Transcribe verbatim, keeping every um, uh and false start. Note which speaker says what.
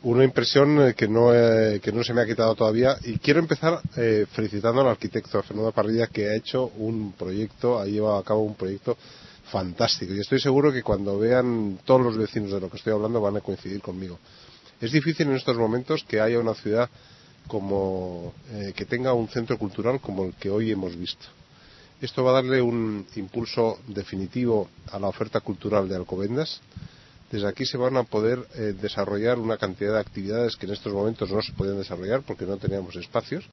Speaker 1: Una impresión que no, eh, que no se me ha quitado todavía, y quiero empezar eh, felicitando al arquitecto Fernando Parrilla, que ha hecho un proyecto, ha llevado a cabo un proyecto fantástico, y estoy seguro que cuando vean todos los vecinos de lo que estoy hablando van a coincidir conmigo. Es difícil en estos momentos que haya una ciudad como eh, que tenga un centro cultural como el que hoy hemos visto. Esto va a darle un impulso definitivo a la oferta cultural de Alcobendas. Desde aquí se van a poder eh, desarrollar una cantidad de actividades que en estos momentos no se podían desarrollar porque no teníamos espacios.